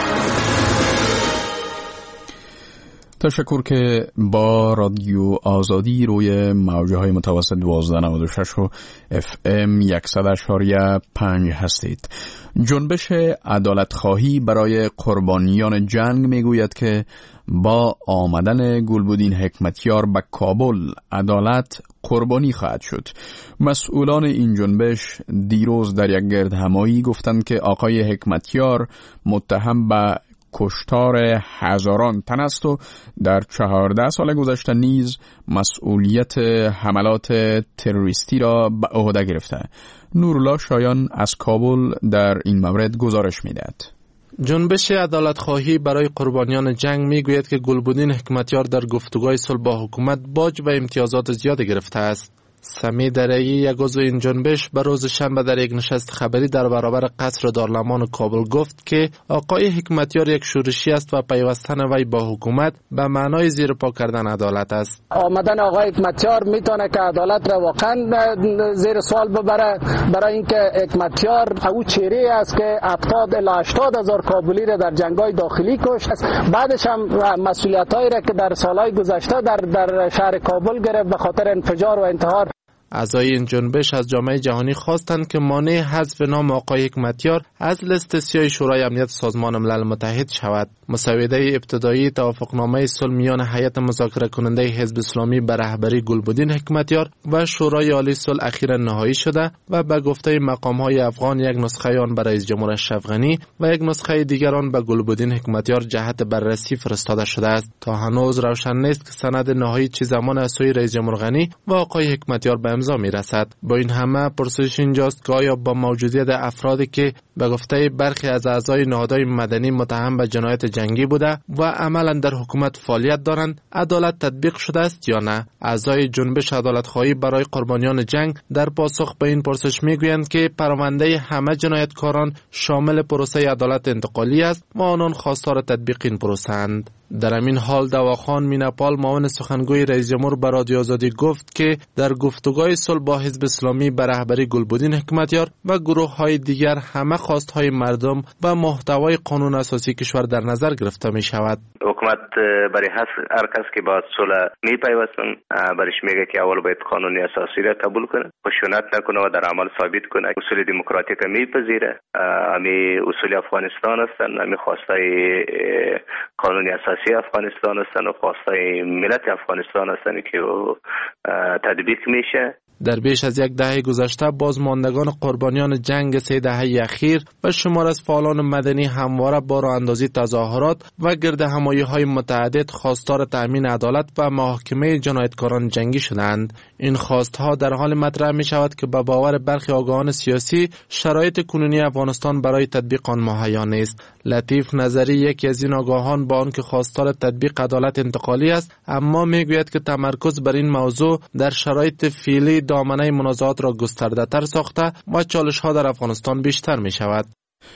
تشکر که با رادیو آزادی روی موجه های متوسط دوازده نود و شش و اف ام صد و پنج هستید. جنبش عدالت خواهی برای قربانیان جنگ میگوید که با آمدن گلبدین حکمتیار به کابل عدالت قربانی خواهد شد. مسئولان این جنبش دیروز در یک گردهمایی گفتند که آقای حکمتیار متهم به کشتار هزاران تن است و در چهارده سال گذشته نیز مسئولیت حملات تروریستی را به عهده گرفته. نورالله شایان از کابل در این مورد گزارش می‌دهد. جنبش عدالت خواهی برای قربانیان جنگ میگوید که گلبدین حکمتیار در گفتگوهای صلح با حکومت باج و امتیازات زیاد گرفته است. سمی درایی یک عضو این جنبش به روز شنبه در یک نشست خبری در برابر قصر دارالمان کابل گفت که آقای حکمتیار یک شورشی است و پیوستن وی با حکومت به معنای زیر پا کردن عدالت است. آمدن آقای حکمتیار میتونه که عدالت را واقعا زیر سوال ببره، برای اینکه حکمتیار او چهره است که هفتاد الی هشتاد هزار کابلی را در جنگ‌های داخلی کشت است. بعدش هم مسئولیت‌هایی را که در سالهای گذشته در در شهر کابل گرفت به خاطر انفجار و انتحار. اعضای این جنبش از جامعه جهانی خواستند که مانع حذف نام آقای حکمتیار از لیست سیاه شورای امنیت سازمان ملل متحد شود. مسوده ابتدایی توافقنامه صلح میان هیئت مذاکره کننده حزب اسلامی به رهبری گلبدین حکمتیار و شورای عالی صلح اخیراً نهایی شده و به گفته مقام‌های افغان یک نسخه آن به رئیس جمهور اشرف غنی و یک نسخه دیگر آن به گلبدین حکمتیار جهت بررسی فرستاده شده است. تا هنوز روشن نیست که سند نهایی چه زمان از سوی رئیس جمهور غنی و آقای حکمتیار به امضا میرسد. با این همه پرسش اینجاست که آیا با موجودیت افرادی که به گفته برخی از اعضای نهادهای مدنی متهم به جنایت جنگی بوده و عملا در حکومت فعالیت دارند عدالت تطبیق شده است یا نه؟ اعضای جنبش عدالت خواهی برای قربانیان جنگ در پاسخ به این پرسش میگویند که پرونده همه جنایتکاران شامل پروسه عدالت انتقالی است و آنان خواستار تطبیق این پروسه اند. در همین حال دواخان میناپال معاون سخنگوی رئیس جمهور به رادیو آزادی گفت که در گفتگوهای صلح با حزب اسلامی به رهبری گلبدین حکمتیار و گروه‌های دیگر همه خواست‌های مردم و محتوای قانون اساسی کشور در نظر گرفته می شود. حکومت برای هر کس که با صلح می پیوستن برش میگه که اول باید قانون اساسی را قبول کنه، خشونت نکنه و در عمل ثابت کنه اصول دموکراتیک میپذیره. امی اصول افغانستان هستن، امی خواستای قانون اساسی افغانستان هستن و خواستای ملت افغانستان هستن که تطبیق میشه. در بیش از یک دهه گذشته بازماندگان قربانیان جنگ سه دهه اخیر و شمار از فعالان مدنی همواره با راه اندازی تظاهرات و گردهمایی‌های متعدد خواستار تأمین عدالت و محاکمه جنایتکاران جنگی شدند. این خواستها در حال مطرح می شود که به باور برخی آگاهان سیاسی شرایط کنونی افغانستان برای تطبیق آن مهیا نیست. لطیف نظری یکی از این آگاهان با آنکه خواستار تطبیق عدالت انتقالی است، اما میگوید که تمرکز بر این موضوع در شرایط فعلی دامنه منازعات را گسترده تر ساخته و چالش ها در افغانستان بیشتر می شود.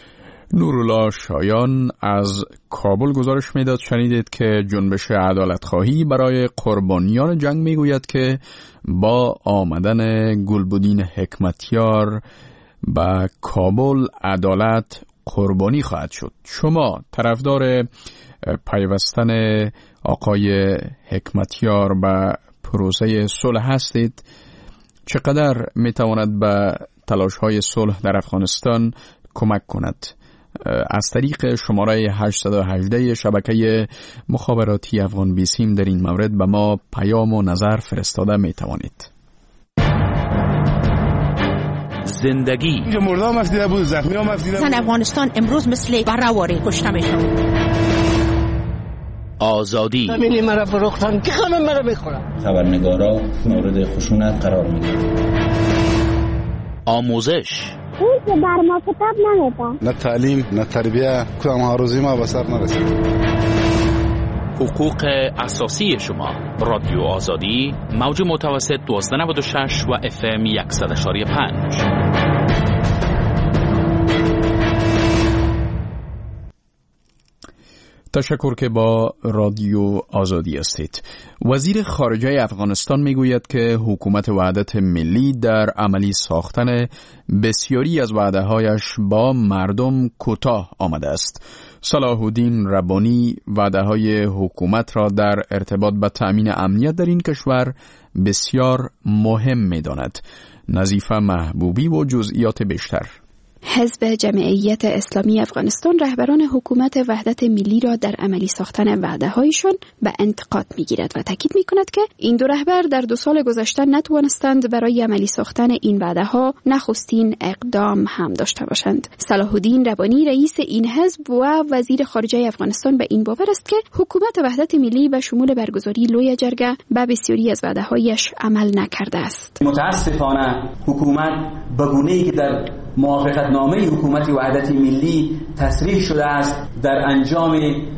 نورالله شایان از کابل گزارش میداد. شنیدید که جنبش عدالت خواهی برای قربانیان جنگ میگوید که با آمدن گلبدین حکمتیار به کابل عدالت قربانی خواهد شد. شما طرفدار پیوستن آقای حکمتیار به پروسه صلح هستید؟ چقدر میتواند به تلاش‌های صلح در افغانستان کمک کند؟ از طریق شماره هشت یک هشت شبکه مخابراتی افغان بیسیم در این مورد به ما پیام و نظر فرستاده میتوانید. زندگی مردم افدیده بود، زخمی هم افدیده بود. زن افغانستان امروز مثل برآواره کشته میشن. آزادی. زمینی مرا فروختن که غم مرا میخورم. خبرنگارا مورد خشونت قرار میگیرن. آموزش. اون که بر ما کتاب نمیده. نه تعلیم نه تربیه کدام آرزوی ما به سر نرسید. حقوق اساسی شما. رادیو آزادی موج متوسط دوازده نود و شش و اف ام صد و یک و پنج. تشکر که با رادیو آزادی هستید. وزیر خارجه افغانستان میگوید که حکومت وحدت ملی در عملی ساختن بسیاری از وعده‌هایش با مردم کوتاه آمده است. صلاح الدین ربانی وعده‌های حکومت را در ارتباط با تأمین امنیت در این کشور بسیار مهم می‌داند. نظیفه محبوبی و جزئیات بیشتر. حزب جمعیت اسلامی افغانستان رهبران حکومت وحدت ملی را در عملی ساختن وعده‌هایشان به انتقاد می‌گیرد و تاکید می‌کند که این دو رهبر در دو سال گذشته نتوانستند برای عملی ساختن این وعده‌ها نخستین اقدام هم داشته باشند. صلاح الدین ربانی رئیس این حزب و وزیر خارجه افغانستان به این باور است که حکومت وحدت ملی به شمول برگزاری لوی جرگه به بسیاری از وعده‌هایش عمل نکرده است. متاسفانه حکومت به گونه‌ای که در موافقتنامه حکومت وحدت ملی تصریح شده است در انجام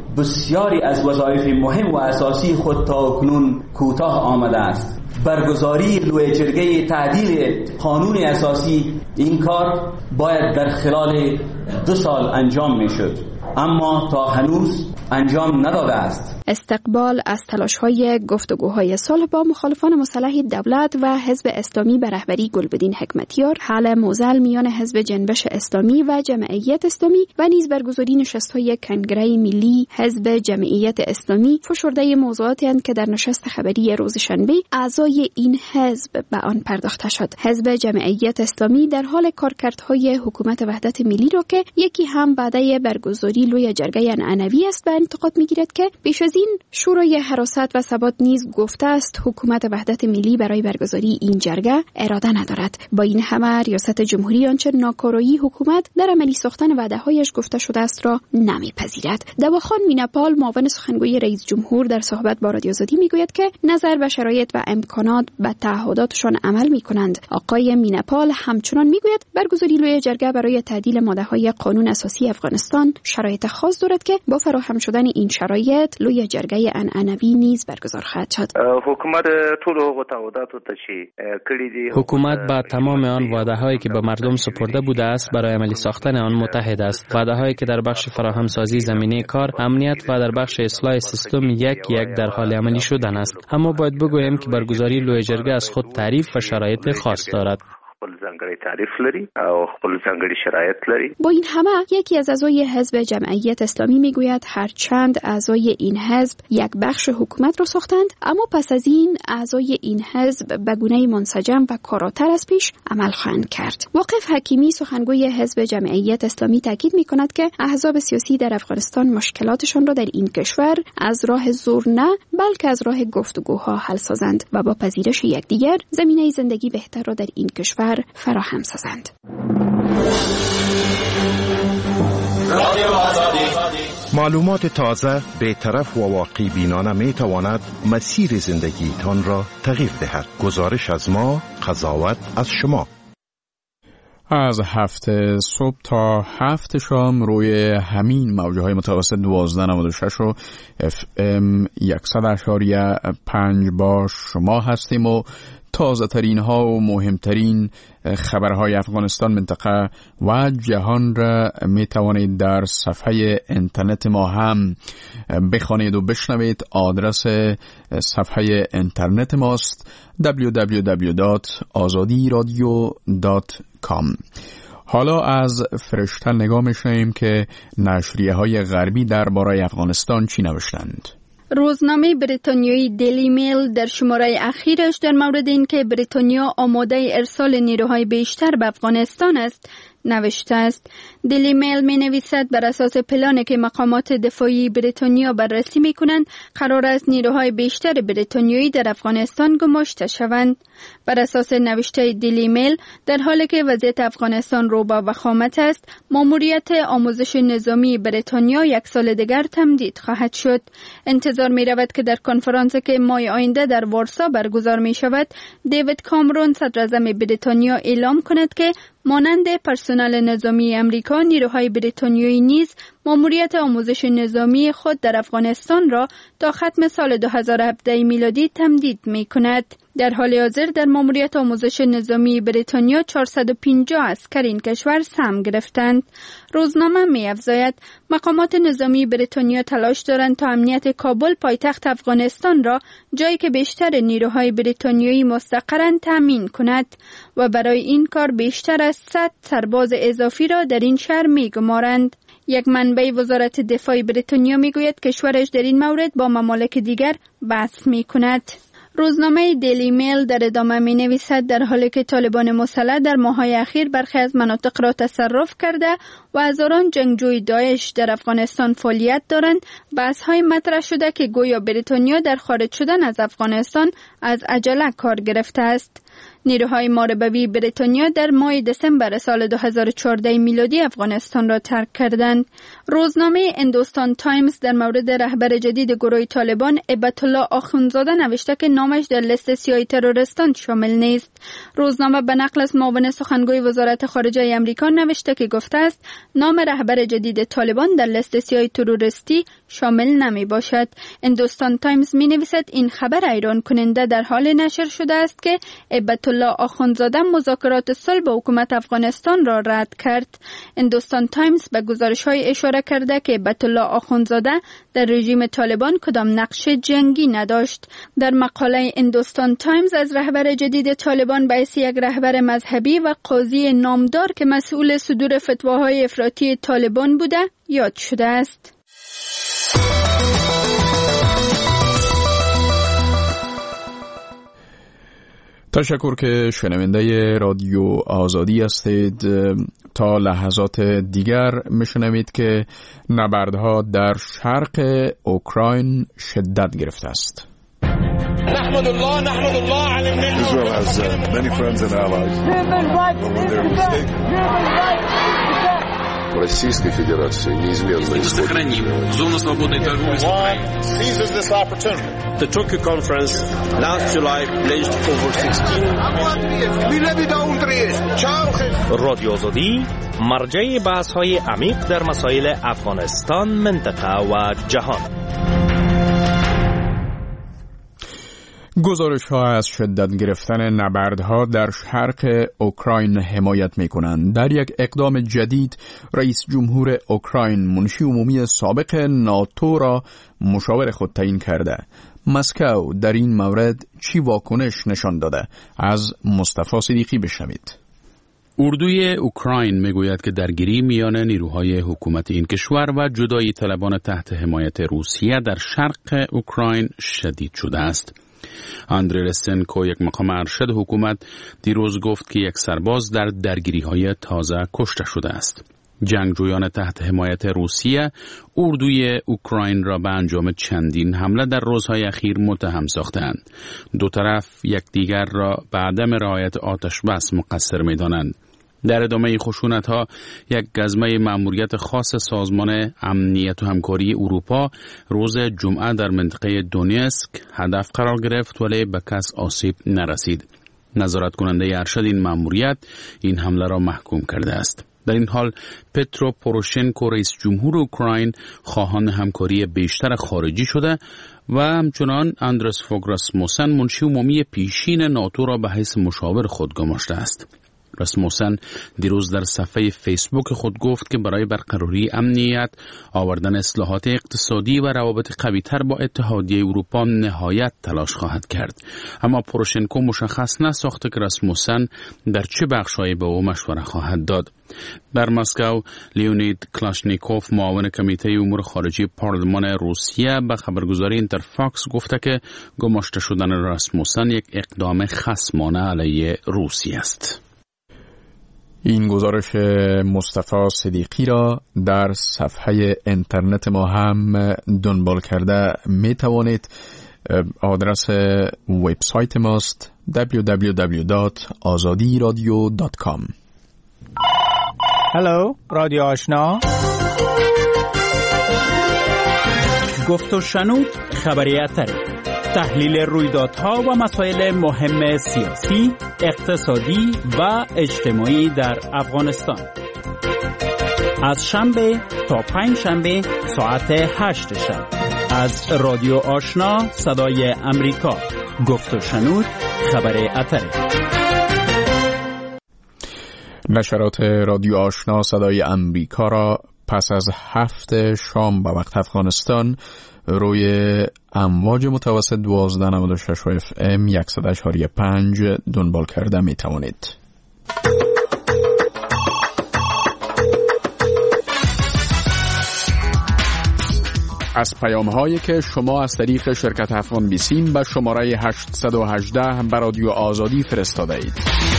بسیاری از وظایف مهم و اساسی خود تا اکنون کوتاه آمده است. برگزاری لوی جرگه تعدیل قانون اساسی این کار باید در خلال دو سال انجام می شد، اما تا هنوز انجام نداده است. استقبال از تلاش‌های گفتگوهای صلح با مخالفان مسلح دولت و حزب اسلامی به رهبری گلبدین حکمتیار، حل معضل میان حزب جنبش اسلامی و جمعیت اسلامی و نیز برگزاری نشست‌های کنگره ملی حزب جمعیت اسلامی فشرده موضوعاتی اند که در نشست خبری روز شنبه اعضای این حزب به آن پرداخته شد. حزب جمعیت اسلامی در حال کارکردهای حکومت وحدت ملی را که یکی هم وعده برگزاری لوی جرگه عنعنوی است به انتقاد می‌گیرد که بیش از این شورای حراست و ثبات نیز گفته است حکومت وحدت ملی برای برگزاری این جرگه اراده ندارد. با این همه ریاست جمهوری آنچه ناکارایی حکومت در عملی ساختن وعده‌هایش گفته شده است را نمیپذیرد. دواخان میناپال معاون سخنگوی رئیس جمهور در صحبت با رادیو آزادی میگوید که نظر به شرایط و امکانات به تعهداتشان عمل میکنند. آقای میناپال همچنان میگوید برگزاری لوی جرگه برای تعدیل ماده‌های قانون اساسی افغانستان شرایط خاص دارد که با فراهم شدن این شرایط لوی جرگه عنعنوی نیز برگزار خواهد شد. حکومت ټول هغه تعهداتو ته چې کړي دي حکومت با تمام آن وعده‌هایی که به مردم سپرده بوده است برای عملی ساختن آن متحد است. وعده‌هایی که در بخش فراهمسازی زمینه کار، امنیت و در بخش اصلاح سیستم یک یک در حال عملی شدن است. اما باید بگویم که برگزاری لوی جرگه از خود تعریف و شرایط خاص دارد. خپل ځانګړي تعریف لري او خپل ځانګړي شرایط لري. با این همه یکی از اعضای حزب جمعیت اسلامی میگوید هرچند اعضای این حزب یک بخش حکومت را ساختند، اما پس از این اعضای این حزب به گونه منسجم و کاراتر از پیش عمل خواهند کرد. واقف حکیمی سخنگوی حزب جمعیت اسلامی تاکید میکند که احزاب سیاسی در افغانستان مشکلاتشان را در این کشور از راه زور نه بلکه از راه گفتگوها حل سازند و با پذیرش یکدیگر زمینه زندگی بهتر را در این کشور فراهم سازند. معلومات تازه، بی‌طرف و واقعی بینانه می تواند مسیر زندگی تان را تغییر دهد. گزارش از ما، قضاوت از شما. از هفت صبح تا هفت شام روی همین موجه های متوسط دوازده نود و شش و اف ام صد اشاریه پنج با شما هستیم و تازه ترین ها و مهمترین خبرهای افغانستان، منطقه و جهان را می توانید در صفحه اینترنت ما هم بخوانید و بشنوید. آدرس صفحه اینترنت ماست دبلیو دبلیو دبلیو دات آزادی رادیو دات کام. حالا از فرشته نگاه می‌شیم که نشریه های غربی درباره افغانستان چی نوشتند. روزنامه بریتانیایی دیلی میل در شماره اخیرش در مورد اینکه بریتانیا آماده ارسال نیروهای بیشتر به افغانستان است نوشته است. دیلی میل می نویسد بر اساس پلانی که مقامات دفاعی بریتانیا بررسی می کنند قرار است نیروهای بیشتر بریتانیایی در افغانستان گماشته شوند. بر اساس نوشته دیلی میل در حالی که وضعیت افغانستان رو با وخامت است، ماموریت آموزش نظامی بریتانیا یک سال دیگر تمدید خواهد شد. انتظار می رود که در کنفرانسی که ماه آینده در وارسا برگزار می شود، دیوید کامرون صدر اعظم بریتانیا اعلام کند که مانند پرسنل نظامی امریکا، نیروهای بریتانیایی نیز ماموریت آموزش نظامی خود در افغانستان را تا ختم سال دو هزار و هفده میلادی تمدید می کند. در حال حاضر در ماموریت آموزش نظامی بریتانیا چهارصد و پنجاه عسکر این کشور سهم گرفتند. روزنامه می افزاید مقامات نظامی بریتانیا تلاش دارند تا امنیت کابل پایتخت افغانستان را، جایی که بیشتر نیروهای بریتانیایی مستقرند، تامین کند و برای این کار بیشتر از صد سرباز اضافی را در این شهر می گمارند. یک منبع وزارت دفاع بریتانیا می گوید کشورش در این مورد با ممالک دیگر بحث می کند. روزنامه دیلی میل در ادامه می نویسد در حالی که طالبان مسلح در ماه‌های اخیر برخی از مناطق را تصرف کرده و هزاران جنگجوی داعش در افغانستان فعالیت دارند، بحث‌های مطرح شده که گویا بریتانیا در خارج شدن از افغانستان از عجله کار گرفته است. نیروهای ماربوی بریتانیا در ماه دسامبر سال دو هزار و چهارده میلادی افغانستان را ترک کردند. روزنامه هندوستان تایمز در مورد رهبر جدید گروه طالبان هیبت الله آخوندزاده نوشته که نامش در لیست سیاه تروریستان شامل نیست. روزنامه به نقل از معاون سخنگوی وزارت خارجه آمریکا نوشته که گفته است نام رهبر جدید طالبان در لیست سیاه تروریستی شامل نمی باشد. هندوستان تایمز می نویسد این خبر حیران کننده در حال نشر شده است که هیبت الله آخوندزاده مذاکرات صلح با حکومت افغانستان را رد کرد. هندوستان تایمز به گزارش‌های اشاره کرده که هیبت الله آخوندزاده در رژیم طالبان کدام نقش جنگی نداشت. در مقاله هندوستان تایمز از رهبر جدید طالبان به حیث یک رهبر مذهبی و قاضی نامدار که مسئول صدور فتواهای افراطی طالبان بوده یاد شده است. تشکر که شنونده رادیو آزادی هستید. تا لحظات دیگر میشنوید که نبردها در شرق اوکراین شدت گرفته است. نحمد الله نحمد الله علی النعمة. Israel has uh, many friends and allies. Российской Федерации неизменно сохраним зону свободной торговли с Украиной. Seizes this opportunity. The Tokyo conference last July pledged over sixteen رادیو آزادی مرجع بحث‌های عمیق در مسائل افغانستان، منطقه و جهان. گزارش ها از شدت گرفتن نبردها در شرق اوکراین حمایت می کنند. در یک اقدام جدید رئیس جمهور اوکراین منشی عمومی سابق ناتو را مشاور خود تعیین کرده. مسکو در این مورد چی واکنش نشان داده؟ از مصطفی صدیقی بشنوید. اردوی اوکراین میگوید که درگیری میان نیروهای حکومت این کشور و جدایی طلبان تحت حمایت روسیه در شرق اوکراین شدید شده است. اندری رستنکو، یک مقام ارشد حکومت، دیروز گفت که یک سرباز در درگیری‌های تازه کشته شده است. جنگجویان تحت حمایت روسیه اردوی اوکراین را به انجام چندین حمله در روزهای اخیر متهم ساختند. دو طرف یکدیگر را به عدم رعایت آتش بس مقصر می‌دانند. در ادامه خشونت‌ها یک گزمه مأموریت خاص سازمان امنیت و همکاری اروپا روز جمعه در منطقه دونیسک هدف قرار گرفت ولی به کس آسیب نرسید. نظارت کننده ارشد این مأموریت این حمله را محکوم کرده است. در این حال پترو پوروشنکو رئیس جمهور اوکراین خواهان همکاری بیشتر خارجی شده و همچنان اندرس فوگ راسموسن منشی عمومی پیشین ناتو را به حیث مشاور خود گماشته است. راسموسن دیروز در صفحه فیسبوک خود گفت که برای برقراری امنیت، آوردن اصلاحات اقتصادی و روابط قوی‌تر با اتحادیه اروپا نهایت تلاش خواهد کرد. اما پوروشنکو مشخص نساخته که راسموسن در چه بخش‌هایی به او مشوره خواهد داد. در مسکو لیونید کلاشنیکوف معاون کمیته امور خارجی پارلمان روسیه به خبرگزاری اینترفاکس گفته که گماشته شدن راسموسن یک اقدام خصمانه علیه روسیه است. این گزارش مصطفی صدیقی را در صفحه اینترنت ما هم دنبال کرده می توانید. آدرس وبسایت ماست دبلیو دبلیو دبلیو دات آزادی رادیو دات کام. هلو، رادیو آشنا. گفت و شنود خبری اتری، تحلیل رویدادها و مسائل مهم سیاسی، اقتصادی و اجتماعی در افغانستان. از شنبه تا پنج شنبه ساعت هشت شب از رادیو آشنا صدای امریکا. گفت و شنود خبری اتری. نشرات رادیو آشنا صدای امریکا را پس از هفت شام به وقت افغانستان روی امواج متوسط دوازده نود و شش اف ام صد و پنج دنبال کرده می توانید. از پیام هایی که شما از طریق شرکت افغان بیسیم به شماره هشت یک هشت به رادیو آزادی فرستاده اید.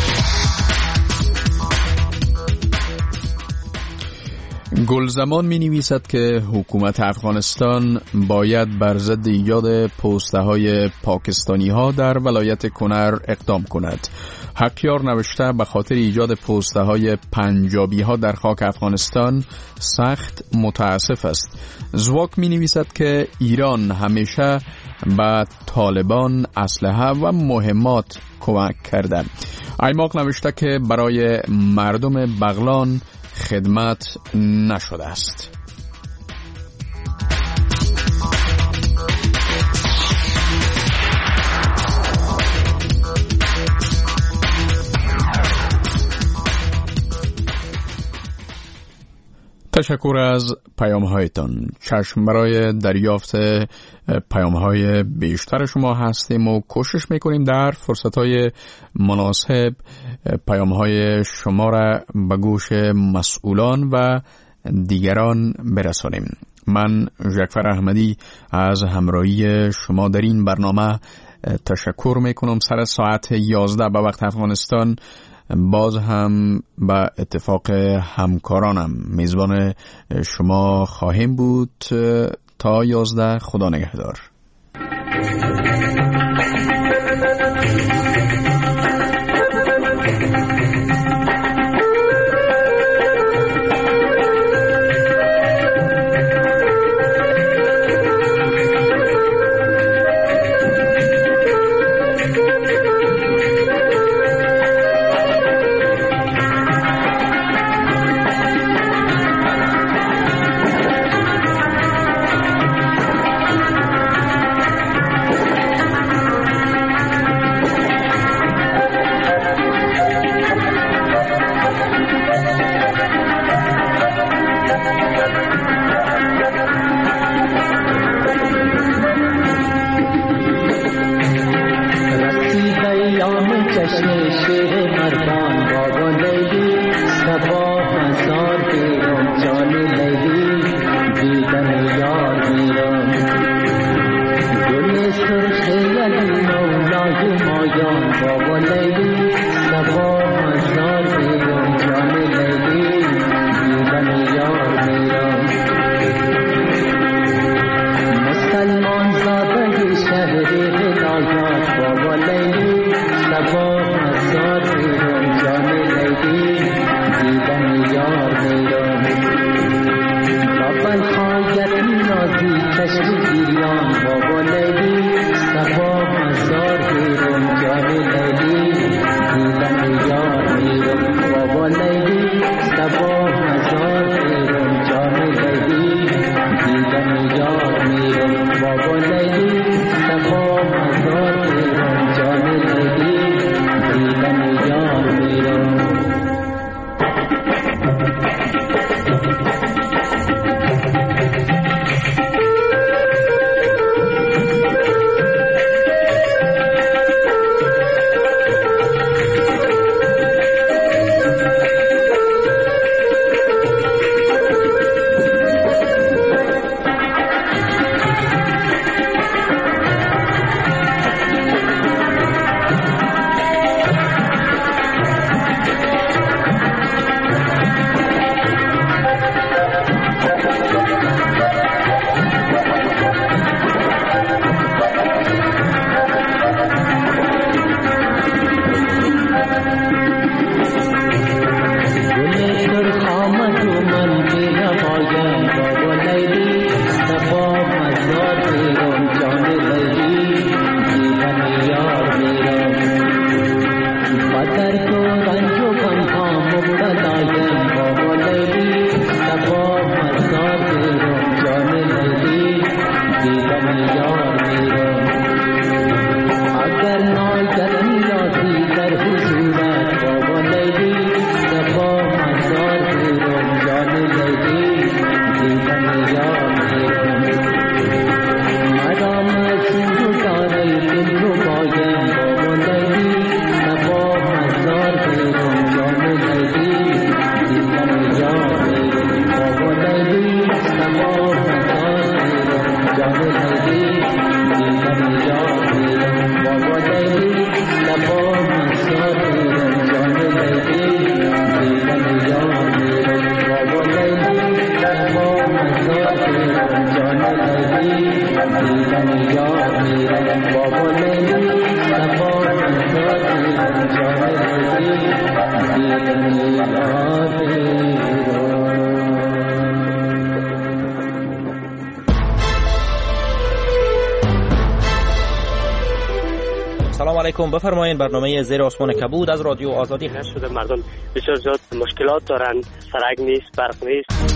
گلزمان می نویسد که حکومت افغانستان باید بر ضد ایجاد پوسته های پاکستانی ها در ولایت کنر اقدام کند. حقیار نوشته به خاطر ایجاد پوسته های پنجابی ها در خاک افغانستان سخت متاسف است. زواک می نویسد که ایران همیشه به طالبان اسلحه و مهمات کمک کرده. ایماق نوشته که برای مردم بغلان خدمت نشده است. تشکر از پیام هایتان. چشم برای دریافت پیام های بیشتر شما هستیم و کوشش میکنیم در فرصت های مناسب پیام های شما را به گوش مسئولان و دیگران برسانیم. من ژکفر احمدی از همراهی شما در این برنامه تشکر میکنم. سر ساعت یازده به وقت افغانستان باز هم به اتفاق همکارانم میزبان شما خواهیم بود. تا یازده، خدا نگهدار. سلام علیکم. بفرمایید. برنامه زیر آسمان کبود از رادیو آزادی هست. شده مردم بسیار زیاد مشکلات دارند، سرک نیست، برق نیست.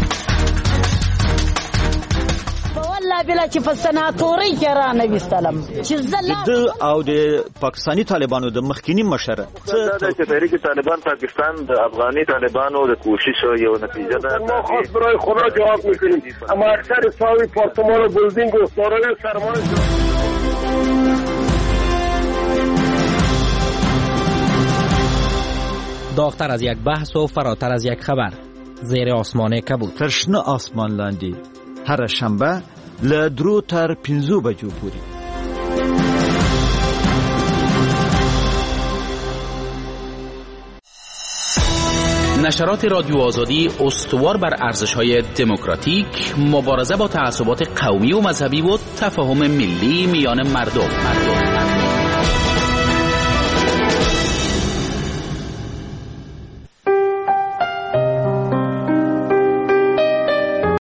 والله بلا چې په سناتوري کې را نویستلم چې د او د پاکستانی طالبانو د مخکینی مشر څه د تحریک طالبان پاکستان د افغاني طالبانو د کوشش یو نتیجه ده. ما خاص برای خدا جواب میکنیم، اما اکثر ساوی پارتمان و بلدینگ و دارای سرمایه داغتر از یک بحث و فراتر از یک خبر. زیر آسمان کبود. ترشنه آسمان لاندې هر شنبه له درو تر پنځو بجو پورې. نشرات رادیو آزادی استوار بر ارزش‌های دموکراتیک، مبارزه با تعصبات قومی و مذهبی و تفاهم ملی میان مردم. مردم.